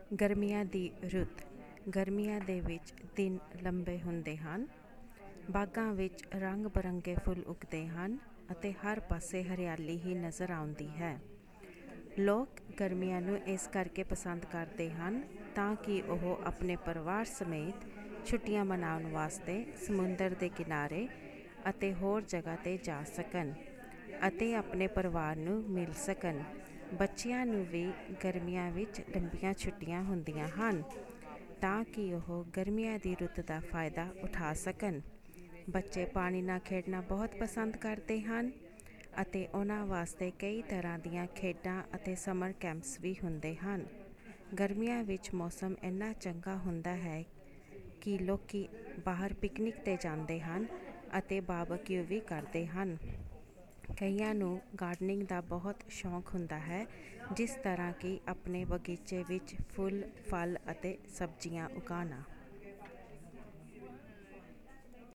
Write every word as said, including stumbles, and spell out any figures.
ਗਰਮੀਆਂ ਦੀ ਰੁੱਤ। ਗਰਮੀਆਂ ਦੇ ਵਿੱਚ ਦਿਨ ਲੰਬੇ ਹੁੰਦੇ ਹਨ। ਬਾਗਾਂ ਵਿੱਚ ਰੰਗ ਬਿਰੰਗੇ ਫੁੱਲ ਉੱਗਦੇ ਹਨ ਅਤੇ ਹਰ ਪਾਸੇ ਹਰਿਆਲੀ ਹੀ ਨਜ਼ਰ ਆਉਂਦੀ ਹੈ। ਲੋਕ ਗਰਮੀਆਂ ਨੂੰ ਇਸ ਕਰਕੇ ਪਸੰਦ ਕਰਦੇ ਹਨ ਤਾਂ ਕਿ ਉਹ ਆਪਣੇ ਪਰਿਵਾਰ ਸਮੇਤ ਛੁੱਟੀਆਂ ਮਨਾਉਣ ਵਾਸਤੇ ਸਮੁੰਦਰ ਦੇ ਕਿਨਾਰੇ ਅਤੇ ਹੋਰ ਜਗ੍ਹਾ 'ਤੇ ਜਾ ਸਕਣ ਅਤੇ ਆਪਣੇ ਪਰਿਵਾਰ ਨੂੰ ਮਿਲ ਸਕਣ। ਬੱਚਿਆਂ ਨੂੰ ਵੀ ਗਰਮੀਆਂ ਵਿੱਚ ਲੰਬੀਆਂ ਛੁੱਟੀਆਂ ਹੁੰਦੀਆਂ ਹਨ ਤਾਂ ਕਿ ਉਹ ਗਰਮੀਆਂ ਦੀ ਰੁੱਤ ਦਾ ਫਾਇਦਾ ਉਠਾ ਸਕਣ। ਬੱਚੇ ਪਾਣੀ ਨਾਲ ਖੇਡਣਾ ਬਹੁਤ ਪਸੰਦ ਕਰਦੇ ਹਨ ਅਤੇ ਉਹਨਾਂ ਵਾਸਤੇ ਕਈ ਤਰ੍ਹਾਂ ਦੀਆਂ ਖੇਡਾਂ ਅਤੇ ਸਮਰ ਕੈਂਪਸ ਵੀ ਹੁੰਦੇ ਹਨ। ਗਰਮੀਆਂ ਵਿੱਚ ਮੌਸਮ ਇੰਨਾ ਚੰਗਾ ਹੁੰਦਾ ਹੈ ਕਿ ਲੋਕ ਬਾਹਰ ਪਿਕਨਿਕ 'ਤੇ ਜਾਂਦੇ ਹਨ ਅਤੇ ਬਾਰਬਿਕਿਊ ਵੀ ਕਰਦੇ ਹਨ। ਕਈਆਂ ਨੂੰ ਗਾਰਡਨਿੰਗ ਦਾ ਬਹੁਤ ਸ਼ੌਂਕ ਹੁੰਦਾ ਹੈ, ਜਿਸ ਤਰ੍ਹਾਂ ਕਿ ਆਪਣੇ ਬਗੀਚੇ ਵਿੱਚ ਫੁੱਲ, ਫਲ ਅਤੇ ਸਬਜ਼ੀਆਂ ਉਗਾਉਣਾ।